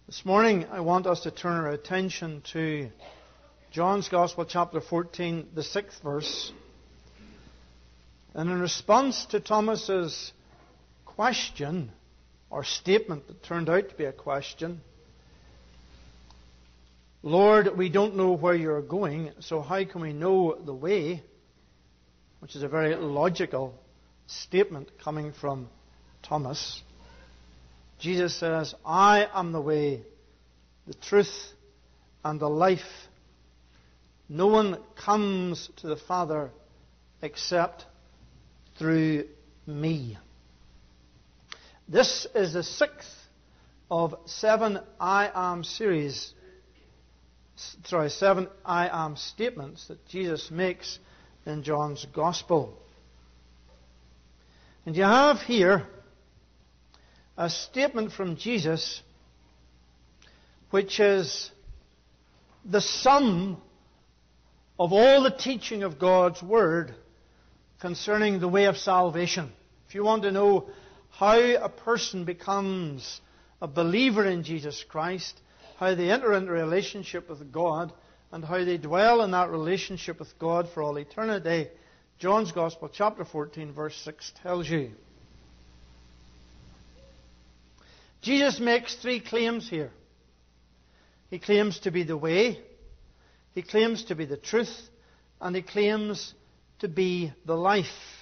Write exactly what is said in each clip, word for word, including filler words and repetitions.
This morning I want us to turn our attention to John's Gospel, chapter fourteen, the sixth verse. And in response to Thomas's question, or statement that turned out to be a question, "Lord, we don't know where you're going, so how can we know the way?" Which is a very logical statement coming from Thomas. Jesus says, "I am the way, the truth, and the life. No one comes to the Father except through me." This is the sixth of seven I am series, sorry, seven I am statements that Jesus makes in John's Gospel. And you have here a statement from Jesus which is the sum of all the teaching of God's Word concerning the way of salvation. If you want to know how a person becomes a believer in Jesus Christ, how they enter into a relationship with God, and how they dwell in that relationship with God for all eternity, John's Gospel, chapter fourteen, verse six tells you. Jesus makes three claims here. He claims to be the way, he claims to be the truth, and he claims to be the life.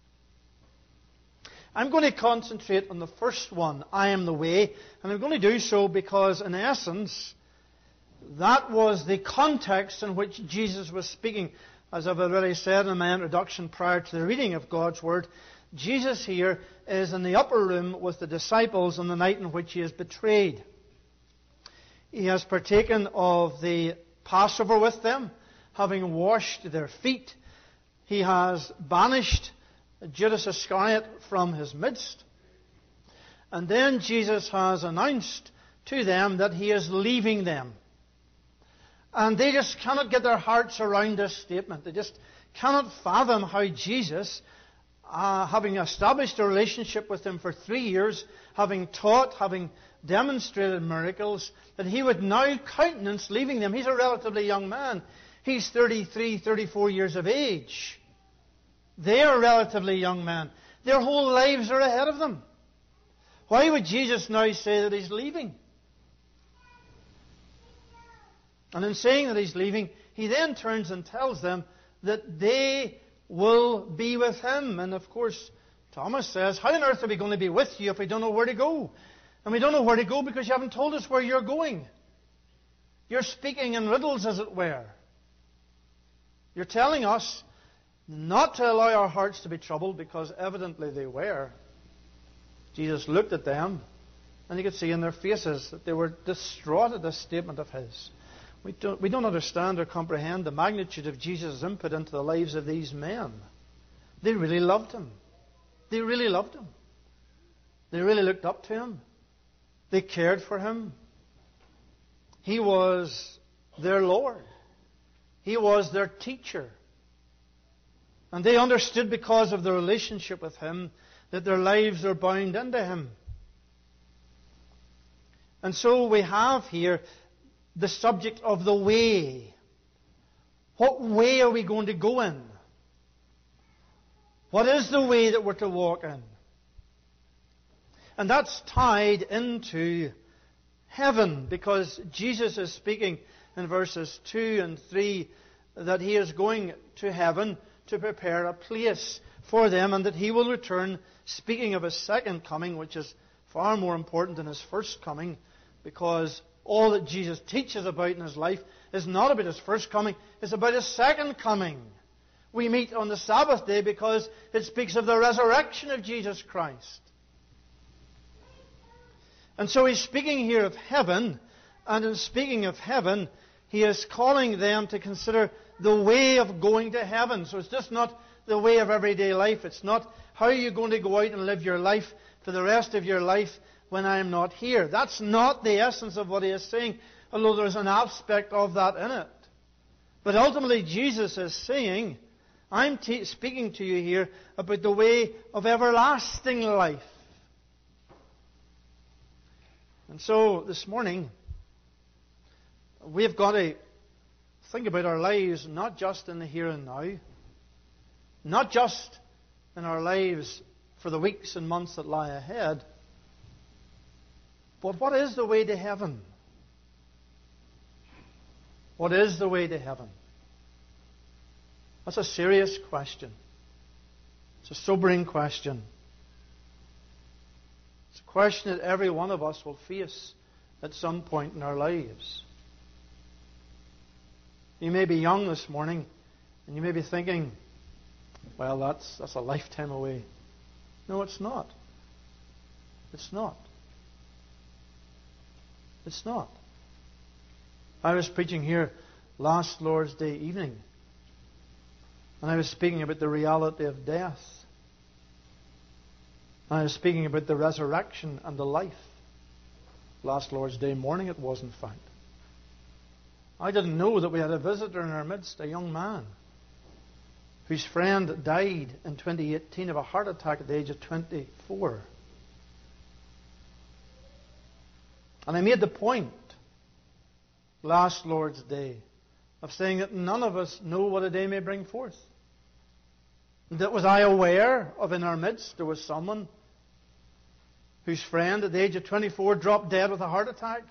I'm going to concentrate on the first one, I am the way, and I'm going to do so because, in essence, that was the context in which Jesus was speaking. As I've already said in my introduction prior to the reading of God's Word, Jesus here is in the upper room with the disciples on the night in which he is betrayed. He has partaken of the Passover with them, having washed their feet. He has banished Judas Iscariot from his midst. And then Jesus has announced to them that he is leaving them. And they just cannot get their hearts around this statement. They just cannot fathom how Jesus, uh, having established a relationship with them for three years, having taught, having demonstrated miracles, that he would now countenance leaving them. He's a relatively young man. He's thirty-three, thirty-four years of age. They are relatively young men. Their whole lives are ahead of them. Why would Jesus now say that he's leaving? And in saying that he's leaving, he then turns and tells them that they will be with him. And of course, Thomas says, "How on earth are we going to be with you if we don't know where to go?" And we don't know where to go because you haven't told us where you're going. You're speaking in riddles, as it were. You're telling us not to allow our hearts to be troubled, because evidently they were. Jesus looked at them, and you could see in their faces that they were distraught at this statement of his. We don't, we don't understand or comprehend the magnitude of Jesus' input into the lives of these men. They really loved him. They really loved him. They really looked up to him. They cared for him. He was their Lord. He was their teacher. And they understood, because of their relationship with him, that their lives are bound into him. And so we have here the subject of the way. What way are we going to go in? What is the way that we're to walk in? And that's tied into heaven, because Jesus is speaking in verses two and three that he is going to heaven to prepare a place for them, and that he will return, speaking of his second coming, which is far more important than his first coming, because all that Jesus teaches about in his life is not about his first coming, it's about his second coming. We meet on the Sabbath day because it speaks of the resurrection of Jesus Christ. And so he's speaking here of heaven, and in speaking of heaven, he is calling them to consider the way of going to heaven. So it's just not the way of everyday life. It's not how are you going to go out and live your life for the rest of your life when I am not here. That's not the essence of what he is saying, although there's an aspect of that in it. But ultimately Jesus is saying, I'm t- speaking to you here about the way of everlasting life. And so this morning, we've got to think about our lives not just in the here and now, not just in our lives for the weeks and months that lie ahead, but what is the way to heaven? What is the way to heaven? That's a serious question. It's a sobering question. It's a question that every one of us will face at some point in our lives. You may be young this morning, and you may be thinking, well, that's, that's a lifetime away. No, it's not. It's not. It's not. I was preaching here last Lord's Day evening, and I was speaking about the reality of death. And I was speaking about the resurrection and the life. Last Lord's Day morning it was, in fact. I didn't know that we had a visitor in our midst, a young man, whose friend died in twenty eighteen of a heart attack at the age of twenty-four. And I made the point last Lord's Day of saying that none of us know what a day may bring forth. That was I aware of in our midst there was someone whose friend at the age of twenty-four dropped dead with a heart attack.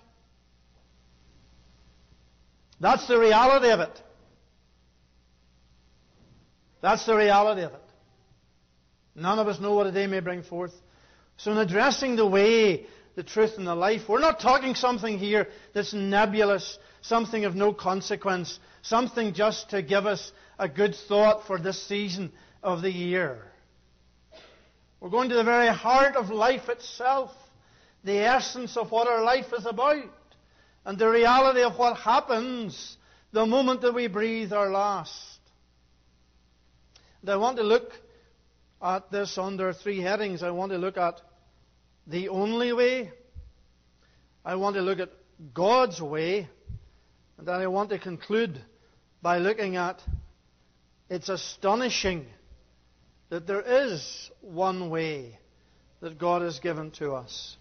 That's the reality of it. That's the reality of it. None of us know what a day may bring forth. So in addressing the way, the truth, and the life, we're not talking something here that's nebulous, something of no consequence, something just to give us a good thought for this season of the year. We're going to the very heart of life itself, the essence of what our life is about, and the reality of what happens the moment that we breathe our last. And I want to look at this under three headings. I want to look at the only way. I want to look at God's way. And then I want to conclude by looking at it's astonishing that there is one way that God has given to us.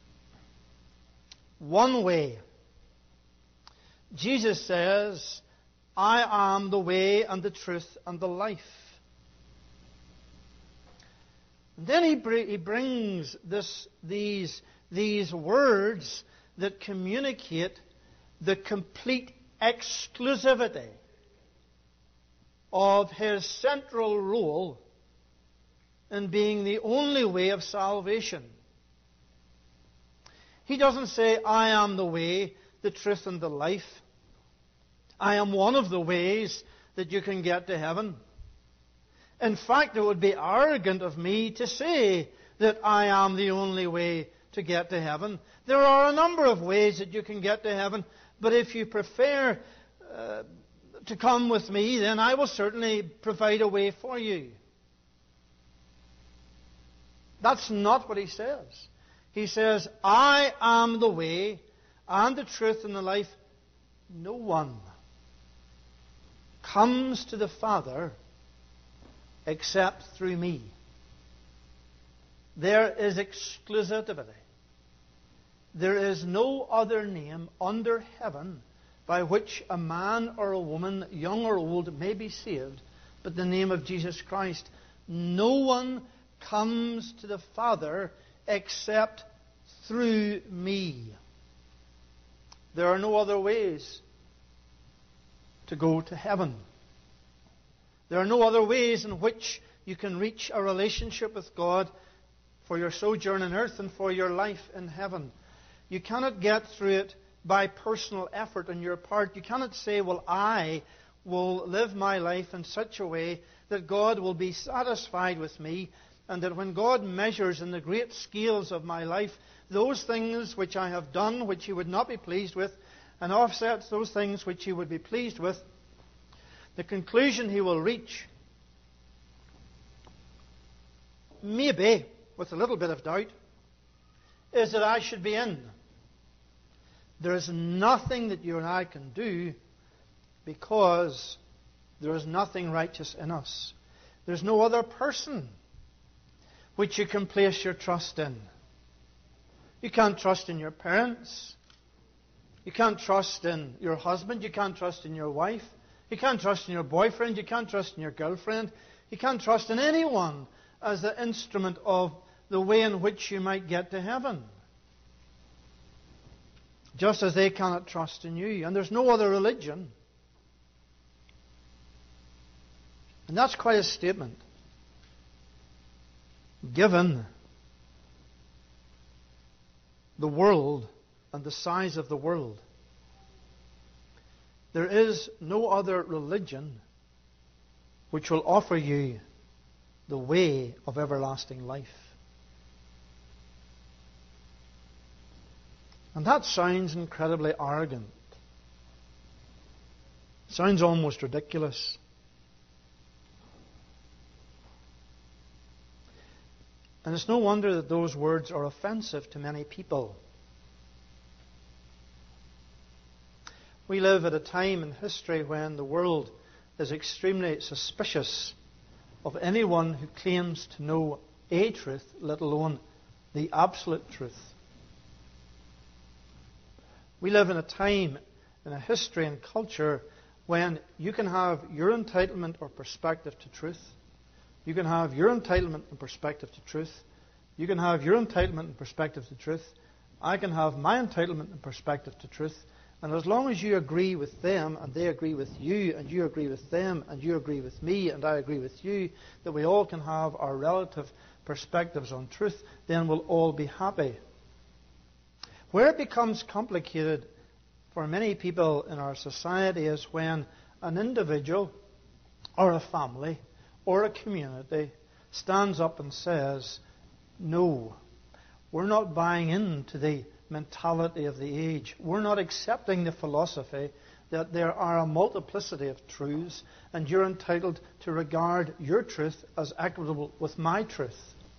One way. Jesus says, I am the way and the truth and the life. And then he, br- he brings this, these, these words that communicate the complete exclusivity of His central role in being the only way of salvation. He doesn't say, I am the way, the truth, and the life. I am one of the ways that you can get to heaven. In fact, it would be arrogant of me to say that I am the only way to get to heaven. There are a number of ways that you can get to heaven, but if you prefer uh, to come with me, then I will certainly provide a way for you. That's not what he says. He says, I am the way and the truth and the life. No one comes to the Father except through me. There is exclusivity. There is no other name under heaven by which a man or a woman, young or old, may be saved, but the name of Jesus Christ. No one comes to the Father except through me. There are no other ways to go to heaven. There are no other ways in which you can reach a relationship with God for your sojourn on earth and for your life in heaven. You cannot get through it by personal effort on your part. You cannot say, well, I will live my life in such a way that God will be satisfied with me, and that when God measures in the great scales of my life those things which I have done which He would not be pleased with, and offsets those things which He would be pleased with, the conclusion He will reach, maybe with a little bit of doubt, is that I should be in. There is nothing that you and I can do because there is nothing righteous in us. There's no other person which you can place your trust in. You can't trust in your parents. You can't trust in your husband. You can't trust in your wife. You can't trust in your boyfriend. You can't trust in your girlfriend. You can't trust in anyone as the instrument of the way in which you might get to heaven. Just as they cannot trust in you. And there's no other religion. And that's quite a statement. Given the world and the size of the world, there is no other religion which will offer you the way of everlasting life. And that sounds incredibly arrogant. Sounds almost ridiculous. And it's no wonder that those words are offensive to many people. We live at a time in history when the world is extremely suspicious of anyone who claims to know a truth, let alone the absolute truth. We live in a time, in a history and culture, when you can have your entitlement or perspective to truth. You can have your entitlement and perspective to truth. You can have your entitlement and perspective to truth. I can have my entitlement and perspective to truth. And as long as you agree with them, and they agree with you, and you agree with them, and you agree with me, and I agree with you, that we all can have our relative perspectives on truth, then we'll all be happy. Where it becomes complicated for many people in our society is when an individual or a family or a community stands up and says, no, we're not buying into the mentality of the age. We're not accepting the philosophy that there are a multiplicity of truths and you're entitled to regard your truth as equitable with my truth.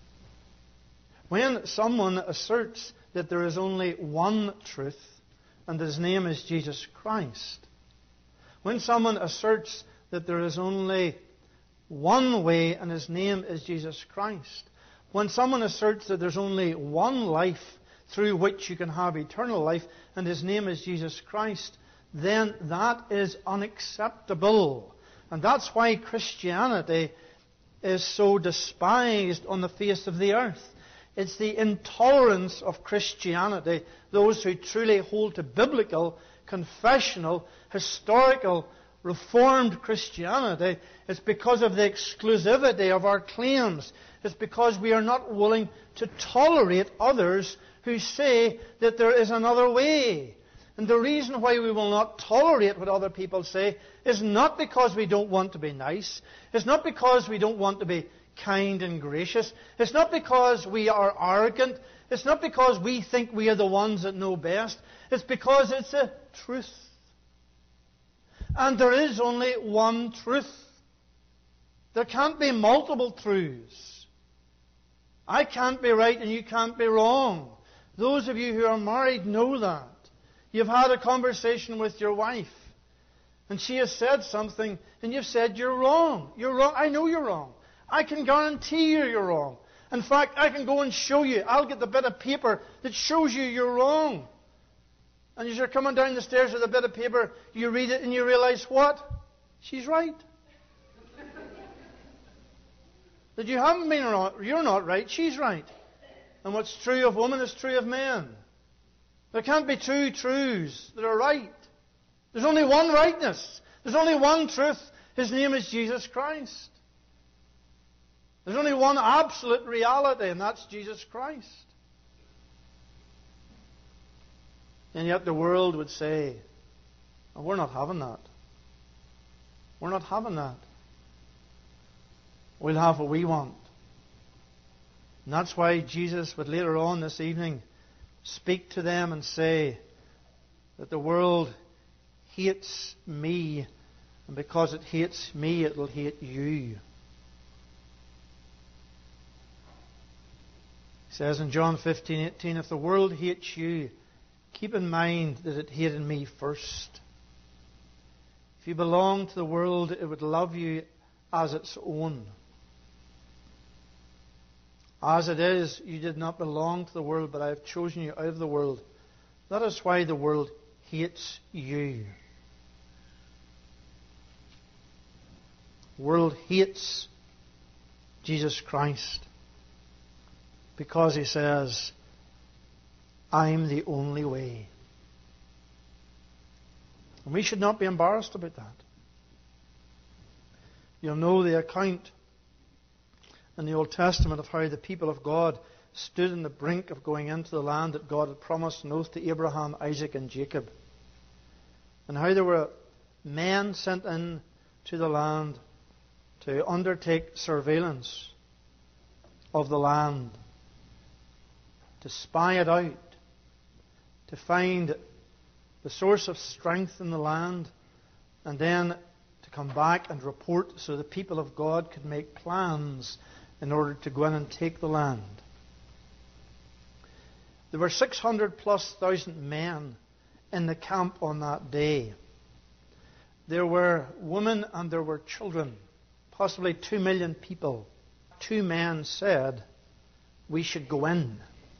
When someone asserts that there is only one truth and his name is Jesus Christ, when someone asserts that there is only one way and his name is Jesus Christ, when someone asserts that there's only one life through which you can have eternal life and his name is Jesus Christ, then that is unacceptable. And that's why Christianity is so despised on the face of the earth. It's the intolerance of Christianity, those who truly hold to biblical, confessional, historical, Reformed Christianity. It's because of the exclusivity of our claims. It's because we are not willing to tolerate others who say that there is another way. And the reason why we will not tolerate what other people say is not because we don't want to be nice. It's not because we don't want to be kind and gracious. It's not because we are arrogant. It's not because we think we are the ones that know best. It's because it's a truth. And there is only one truth. There can't be multiple truths. I can't be right and you can't be wrong. Those of you who are married know that. You've had a conversation with your wife and she has said something and you've said you're wrong. You're wrong. I know you're wrong. I can guarantee you you're wrong. In fact, I can go and show you. I'll get the bit of paper that shows you you're wrong. And as you're coming down the stairs with a bit of paper, you read it and you realize what? She's right. That you haven't been wrong. You're not right. She's right. And what's true of women is true of men. There can't be two truths that are right. There's only one rightness. There's only one truth. His name is Jesus Christ. There's only one absolute reality, and that's Jesus Christ. And yet the world would say, oh, we're not having that. We're not having that. We'll have what we want. And that's why Jesus would later on this evening speak to them and say that the world hates me, and because it hates me, it will hate you. He says in John fifteen eighteen, if the world hates you, keep in mind that it hated me first. If you belong to the world, it would love you as its own. As it is, you did not belong to the world, but I have chosen you out of the world. That is why the world hates you. The world hates Jesus Christ because he says, I'm the only way. And we should not be embarrassed about that. You'll know the account in the Old Testament of how the people of God stood on the brink of going into the land that God had promised an oath to Abraham, Isaac, and Jacob. And how there were men sent in to the land to undertake surveillance of the land, to spy it out, to find the source of strength in the land, and then to come back and report so the people of God could make plans in order to go in and take the land. There were six hundred plus thousand men in the camp on that day. There were women and there were children, possibly two million people. Two men said, we should go in.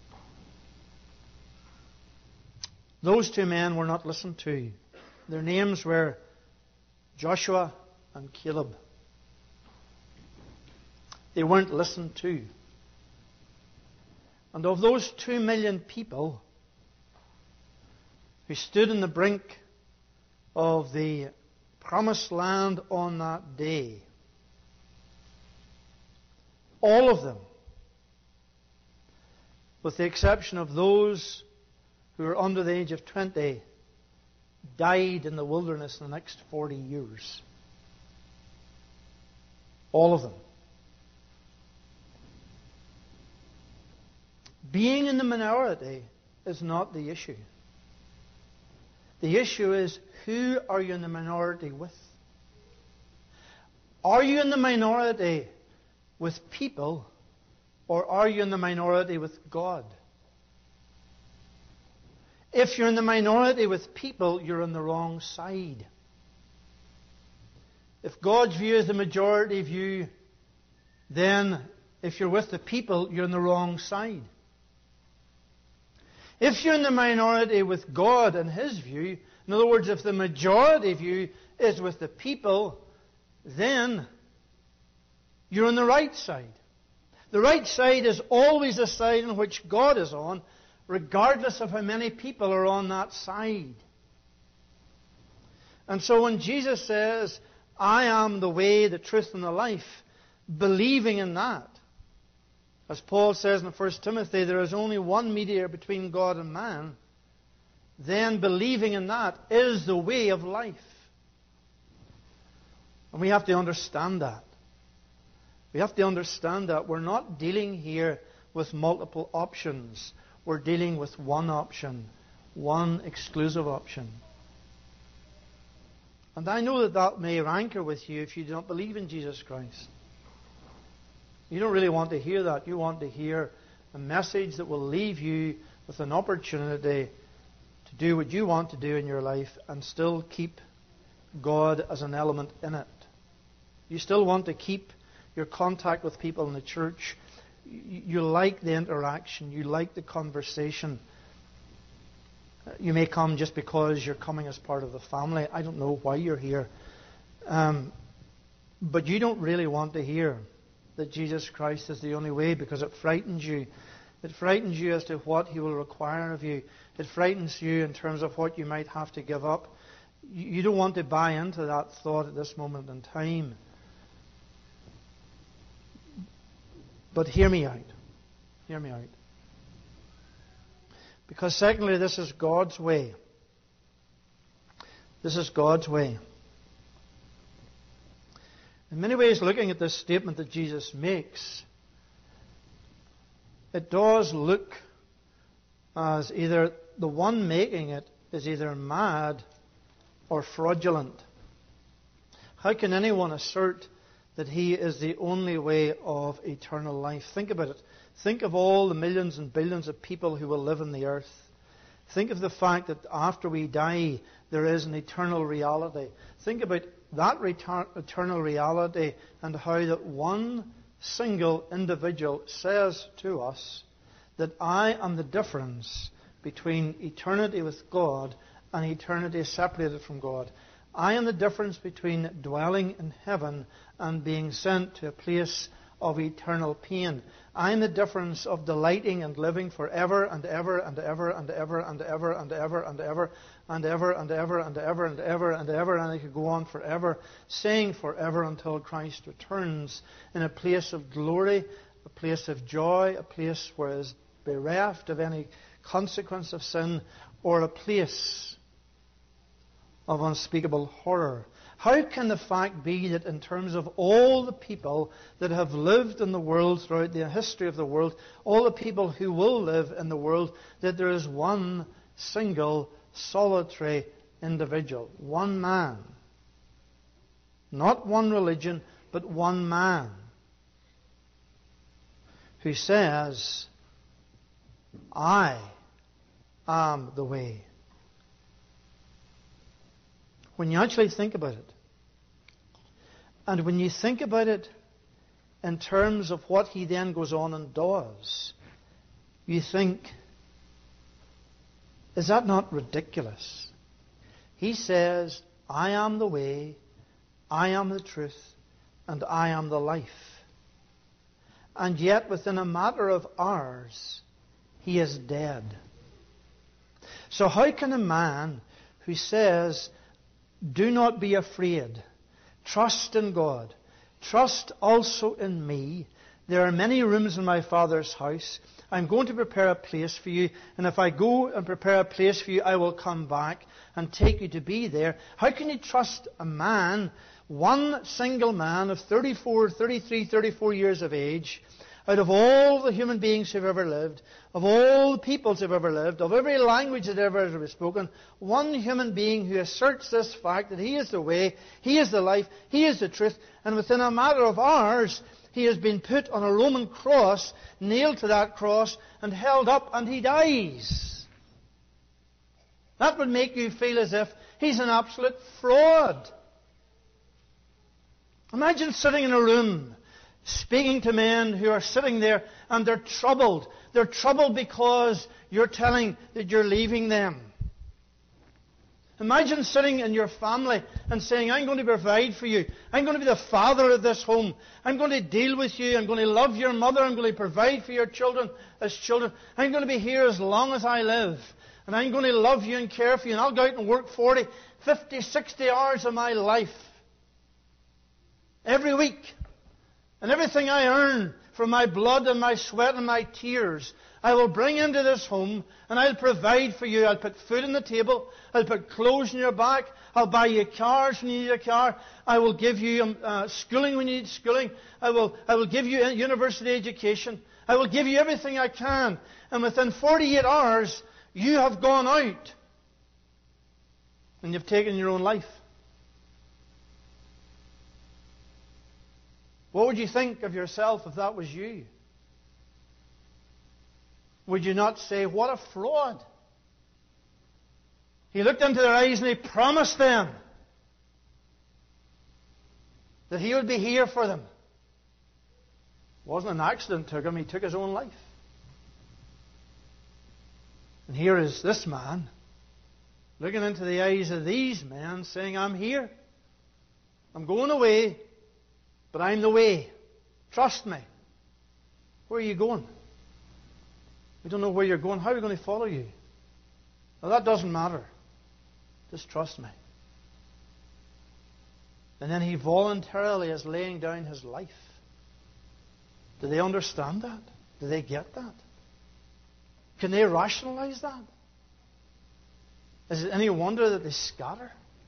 Those two men were not listened to. Their names were Joshua and Caleb. They weren't listened to. And of those two million people who stood on the brink of the promised land on that day, all of them, with the exception of those who were under the age of twenty, died in the wilderness in the next forty years. All of them. Being in the minority is not the issue. The issue is, who are you in the minority with? Are you in the minority with people, or are you in the minority with God? If you're in the minority with people, you're on the wrong side. If God's view is the majority view, then if you're with the people, you're on the wrong side. If you're in the minority with God and His view, in other words, if the majority view is with the people, then you're on the right side. The right side is always the side on which God is on, regardless of how many people are on that side. And so when Jesus says, I am the way, the truth, and the life, believing in that, as Paul says in First Timothy, there is only one mediator between God and man, then believing in that is the way of life. And we have to understand that. We have to understand that we're not dealing here with multiple options. We're dealing with one option, one exclusive option. And I know that that may rancor with you if you do not believe in Jesus Christ. You don't really want to hear that. You want to hear a message that will leave you with an opportunity to do what you want to do in your life and still keep God as an element in it. You still want to keep your contact with people in the church. You like the interaction. You like the conversation. You may come just because you're coming as part of the family. I don't know why you're here. Um, but you don't really want to hear that Jesus Christ is the only way because it frightens you. It frightens you as to what He will require of you. It frightens you in terms of what you might have to give up. You don't want to buy into that thought at this moment in time. But hear me out. Hear me out. Because secondly, this is God's way. This is God's way. In many ways, looking at this statement that Jesus makes, it does look as either the one making it is either mad or fraudulent. How can anyone assert that he is the only way of eternal life? Think about it. Think of all the millions and billions of people who will live on the earth. Think of the fact that after we die, there is an eternal reality. Think about that retar- eternal reality and how that one single individual says to us that I am the difference between eternity with God and eternity separated from God. I am the difference between dwelling in heaven and being sent to a place of eternal pain. I am the difference of delighting and living forever and ever and ever and ever and ever and ever and ever and ever and ever and ever and ever and ever, and I could go on forever, saying forever until Christ returns, in a place of glory, a place of joy, a place where it is bereft of any consequence of sin, or a place of unspeakable horror. How can the fact be that in terms of all the people that have lived in the world throughout the history of the world, all the people who will live in the world, that there is one single, solitary individual, one man? Not one religion, but one man who says, I am the way. When you actually think about it, and when you think about it in terms of what he then goes on and does, you think, is that not ridiculous? He says, I am the way, I am the truth, and I am the life. And yet, within a matter of hours, he is dead. So how can a man who says, do not be afraid, trust in God, trust also in me, there are many rooms in my Father's house, I'm going to prepare a place for you, and if I go and prepare a place for you, I will come back and take you to be there. How can you trust a man, one single man of thirty-four, thirty-three, thirty-four years of age, out of all the human beings who have ever lived, of all the peoples who have ever lived, of every language that ever has been spoken, one human being who asserts this fact that he is the way, he is the life, he is the truth, and within a matter of hours, he has been put on a Roman cross, nailed to that cross, and held up, and he dies. That would make you feel as if he's an absolute fraud. Imagine sitting in a room, speaking to men who are sitting there and they're troubled. They're troubled because you're telling that you're leaving them. Imagine sitting in your family and saying, I'm going to provide for you. I'm going to be the father of this home. I'm going to deal with you. I'm going to love your mother. I'm going to provide for your children as children. I'm going to be here as long as I live. And I'm going to love you and care for you. And I'll go out and work forty, fifty, sixty hours of my life every week. And everything I earn from my blood and my sweat and my tears, I will bring into this home, and I'll provide for you. I'll put food on the table. I'll put clothes on your back. I'll buy you cars when you need a car. I will give you um, uh, schooling when you need schooling. I will, I will give you a university education. I will give you everything I can. And within forty-eight hours, you have gone out. And you've taken your own life. What would you think of yourself if that was you? Would you not say, what a fraud? He looked into their eyes and he promised them that he would be here for them. It wasn't an accident took him, he took his own life. And here is this man looking into the eyes of these men saying, I'm here. I'm going away. But I'm the way. Trust me. Where are you going? We don't know where you're going. How are we going to follow you? Well, that doesn't matter. Just trust me. And then he voluntarily is laying down his life. Do they understand that? Do they get that? Can they rationalize that? Is it any wonder that they scatter?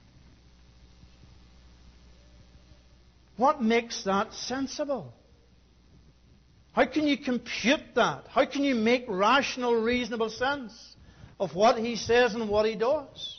What makes that sensible? How can you compute that? How can you make rational, reasonable sense of what he says and what he does?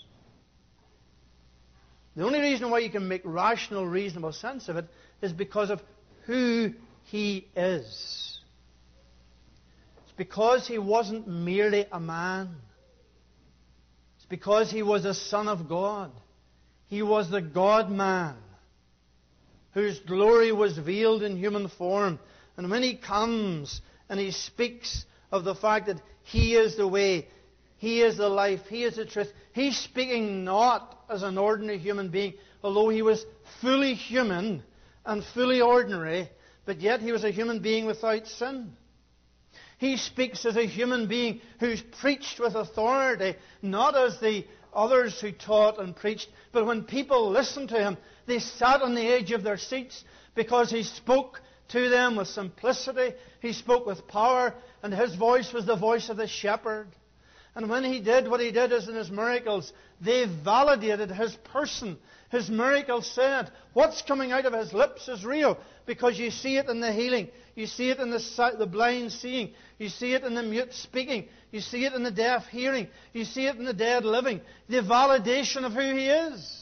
The only reason why you can make rational, reasonable sense of it is because of who he is. It's because he wasn't merely a man. It's because he was a Son of God. He was the God-man, whose glory was veiled in human form, And when He comes and He speaks of the fact that He is the way, He is the life, He is the truth, He's speaking not as an ordinary human being, although He was fully human and fully ordinary, but yet He was a human being without sin. He speaks as a human being who's preached with authority, not as the others who taught and preached, but when people listened to Him, they sat on the edge of their seats because He spoke to them with simplicity. He spoke with power, and His voice was the voice of the shepherd. And when He did what He did as in His miracles, they validated His person. His miracles said, what's coming out of His lips is real, because you see it in the healing. You see it in the, sight, the blind seeing. You see it in the mute speaking. You see it in the deaf hearing. You see it in the dead living. The validation of who He is.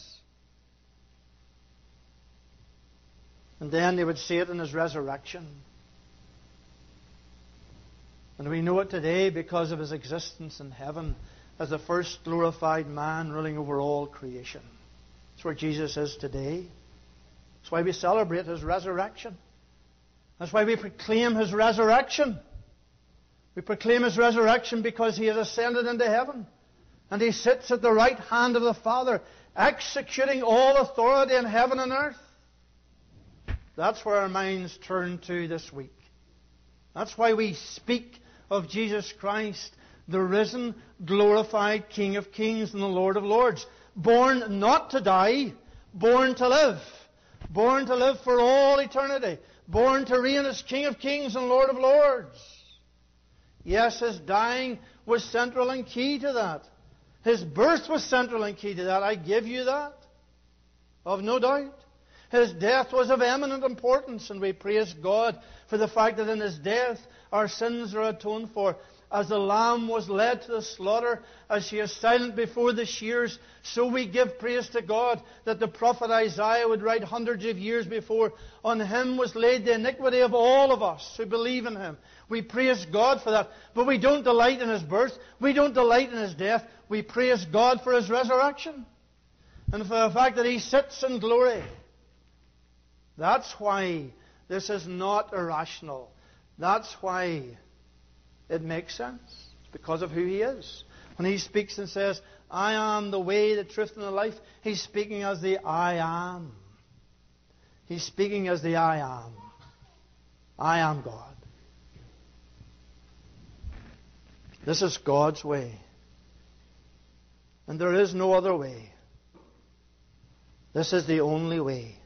And then they would see it in His resurrection. And we know it today because of His existence in heaven as the first glorified man ruling over all creation. That's where Jesus is today. That's why we celebrate His resurrection. That's why we proclaim His resurrection. We proclaim His resurrection because He has ascended into heaven. And He sits at the right hand of the Father, executing all authority in heaven and earth. That's where our minds turn to this week. That's why we speak of Jesus Christ, the risen, glorified King of Kings and the Lord of Lords. Born not to die, born to live. Born to live for all eternity. Born to reign as King of Kings and Lord of Lords. Yes, His dying was central and key to that. His birth was central and key to that. I give you that. Of no doubt. His death was of eminent importance, and we praise God for the fact that in His death our sins are atoned for. As the lamb was led to the slaughter, as she is silent before the shears, so we give praise to God that the prophet Isaiah would write hundreds of years before, on Him was laid the iniquity of all of us who believe in Him. We praise God for that. But we don't delight in His birth. We don't delight in His death. We praise God for His resurrection. And for the fact that He sits in glory. That's why this is not irrational. That's why it makes sense. It's because of who He is. When He speaks and says, I am the way, the truth, and the life, He's speaking as the I am. He's speaking as the I am. I am God. This is God's way. And there is no other way. This is the only way.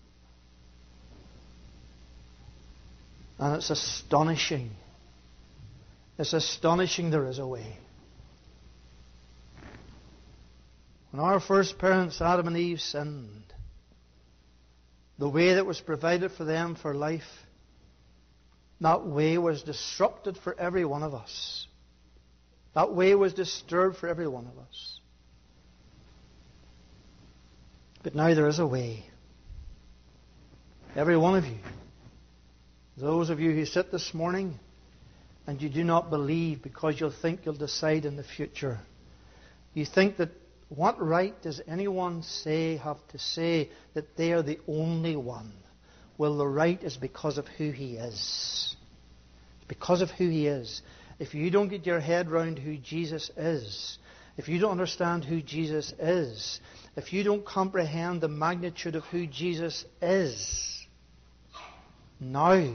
And it's astonishing. It's astonishing there is a way. When our first parents, Adam and Eve, sinned, the way that was provided for them for life, that way was disrupted for every one of us. That way was disturbed for every one of us. But now there is a way. Every one of you. Those of you who sit this morning and you do not believe because you'll think you'll decide in the future. You think that what right does anyone say have to say that they are the only one? Well, the right is because of who He is. Because of who He is. If you don't get your head round who Jesus is, if you don't understand who Jesus is, if you don't comprehend the magnitude of who Jesus is, now,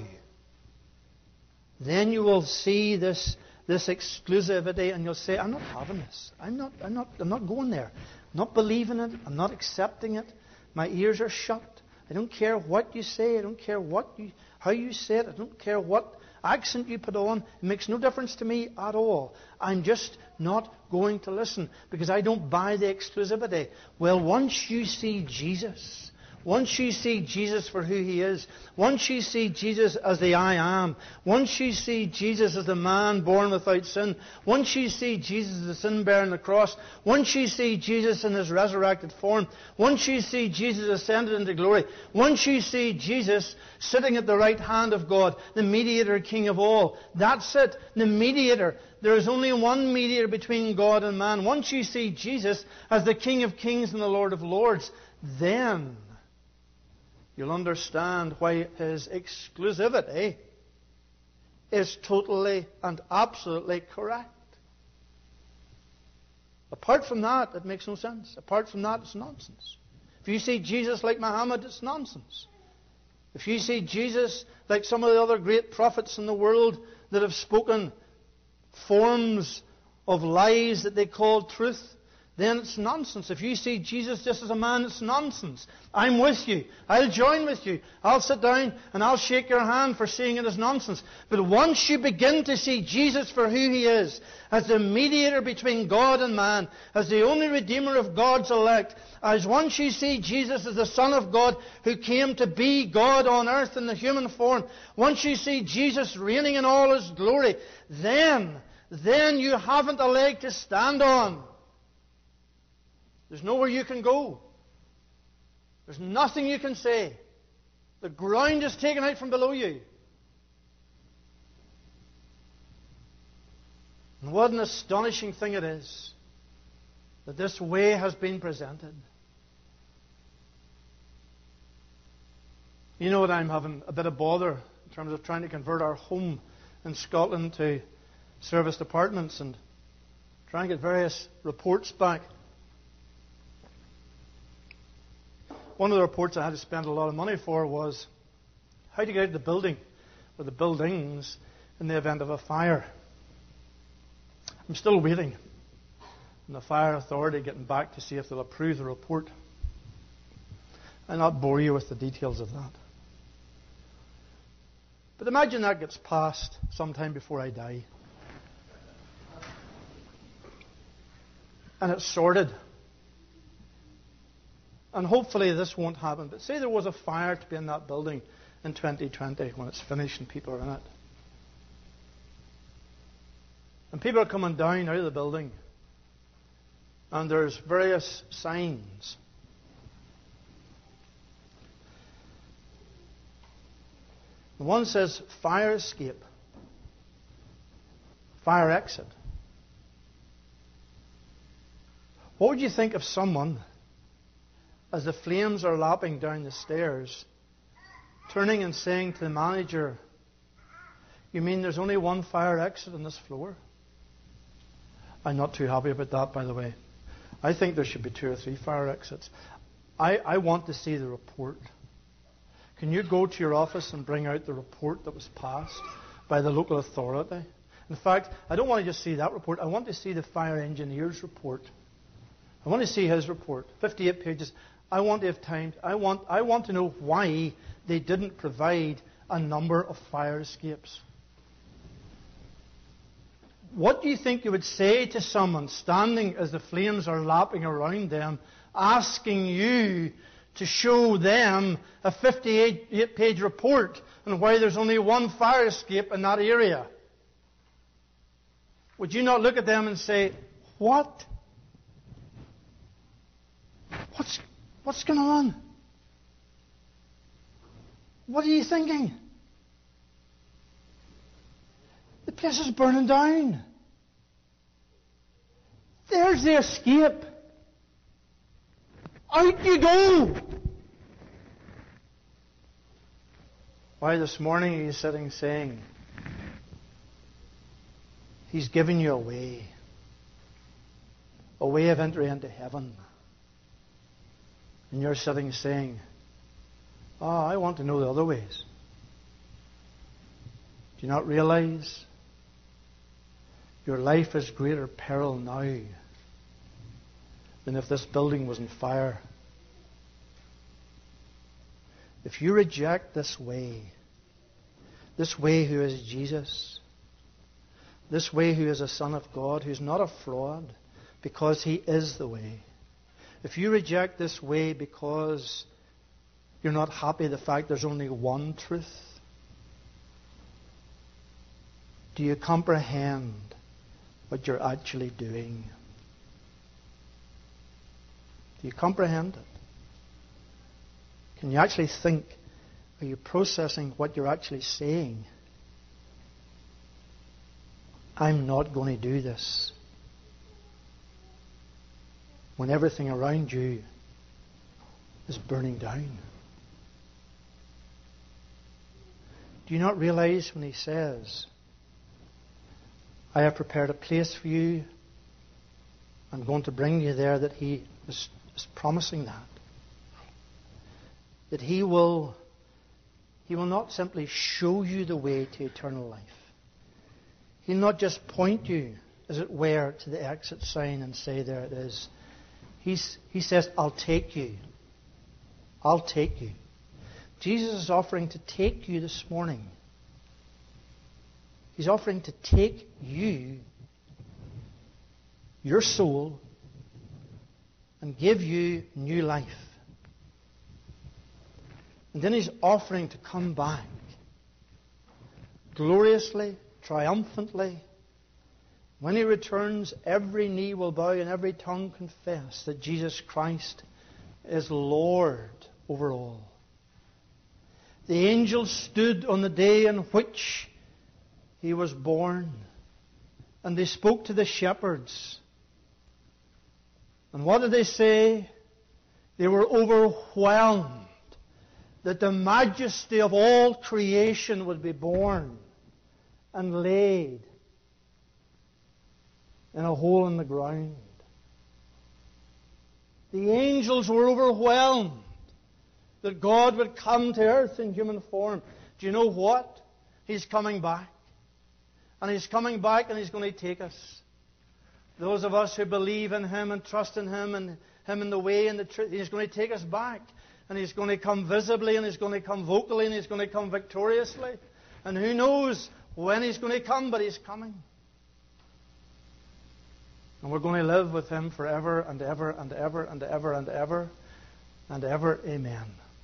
then you will see this, this exclusivity and you'll say, I'm not having this. I'm not, I'm not, I'm not going there. I'm not believing it. I'm not accepting it. My ears are shut. I don't care what you say. I don't care what you, how you say it. I don't care what accent you put on. It makes no difference to me at all. I'm just not going to listen because I don't buy the exclusivity. Well, once you see Jesus, once you see Jesus for who He is, once you see Jesus as the I am, once you see Jesus as the man born without sin, once you see Jesus as the sin bearer on the cross, once you see Jesus in His resurrected form, once you see Jesus ascended into glory, once you see Jesus sitting at the right hand of God, the mediator, King of all, that's it, the mediator. There is only one mediator between God and man. Once you see Jesus as the King of Kings and the Lord of Lords, then you'll understand why His exclusivity is totally and absolutely correct. Apart from that, it makes no sense. Apart from that, it's nonsense. If you see Jesus like Muhammad, it's nonsense. If you see Jesus like some of the other great prophets in the world that have spoken forms of lies that they call truth, then it's nonsense. If you see Jesus just as a man, it's nonsense. I'm with you. I'll join with you. I'll sit down and I'll shake your hand for seeing it as nonsense. But once you begin to see Jesus for who He is, as the mediator between God and man, as the only Redeemer of God's elect, as once you see Jesus as the Son of God who came to be God on earth in the human form, once you see Jesus reigning in all His glory, then, then you haven't a leg to stand on. There's nowhere you can go. There's nothing you can say. The ground is taken out from below you. And what an astonishing thing it is that this way has been presented. You know what, I'm having a bit of bother in terms of trying to convert our home in Scotland to serviced apartments and trying to get various reports back. One of the reports I had to spend a lot of money for was how to get out of the building or the buildings in the event of a fire. I'm still waiting on the fire authority getting back to see if they'll approve the report. I'll not bore you with the details of that. But imagine that gets passed sometime before I die. And it's sorted. And hopefully this won't happen. But say there was a fire to be in that building in twenty twenty when it's finished and people are in it. And people are coming down out of the building. And there's various signs. The one says fire escape. Fire exit. What would you think of someone, as the flames are lapping down the stairs, turning and saying to the manager, "You mean there's only one fire exit on this floor?" I'm not too happy about that, by the way. I think there should be two or three fire exits. I, I want to see the report. Can you go to your office and bring out the report that was passed by the local authority? In fact, I don't want to just see that report. I want to see the fire engineer's report. I want to see his report. fifty-eight pages. I want to have time. I want, I want to know why they didn't provide a number of fire escapes. What do you think you would say to someone standing as the flames are lapping around them, asking you to show them a fifty-eight page report on why there's only one fire escape in that area? Would you not look at them and say, "What? What's, what's going on? What are you thinking? The place is burning down. There's the escape. Out you go." Why, this morning he's sitting saying, He's given you a way. A way of entry into heaven. And you're sitting saying, "Oh, I want to know the other ways." Do you not realize your life is greater peril now than if this building was in fire? If you reject this way, this way who is Jesus, this way who is a Son of God, who's not a fraud, because He is the way. If you reject this way because you're not happy the fact there's only one truth, do you comprehend what you're actually doing? Do you comprehend it? Can you actually think? Are you processing what you're actually saying? I'm not going to do this. When everything around you is burning down. Do you not realize when He says, I have prepared a place for you. I'm going to bring you there. That He is, is promising that. That He will, He will not simply show you the way to eternal life. He'll not just point you, as it were, to the exit sign and say, there it is. He's, he says, I'll take you. I'll take you. Jesus is offering to take you this morning. He's offering to take you, your soul, and give you new life. And then He's offering to come back gloriously, triumphantly. When He returns, every knee will bow and every tongue confess that Jesus Christ is Lord over all. The angels stood on the day in which He was born, and they spoke to the shepherds. And what did they say? They were overwhelmed that the majesty of all creation would be born and laid in a hole in the ground. The angels were overwhelmed that God would come to earth in human form. Do you know what? He's coming back. And He's coming back and He's going to take us. Those of us who believe in Him and trust in Him and Him in the way and the truth, He's going to take us back. And He's going to come visibly and He's going to come vocally and He's going to come victoriously. And who knows when He's going to come, but He's coming. And we're going to live with Him forever and ever and ever and ever and ever and ever. Amen.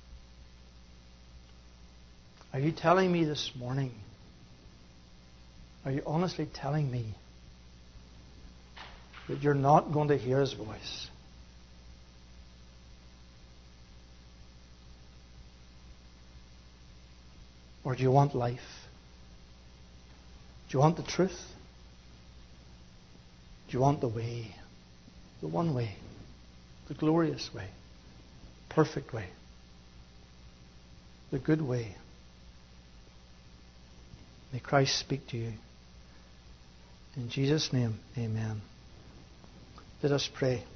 Are you telling me this morning? Are you honestly telling me that you're not going to hear His voice? Or do you want life? Do you want the truth? Do you want the way? The one way. The glorious way. Perfect way. The good way. May Christ speak to you. In Jesus' name, amen. Let us pray.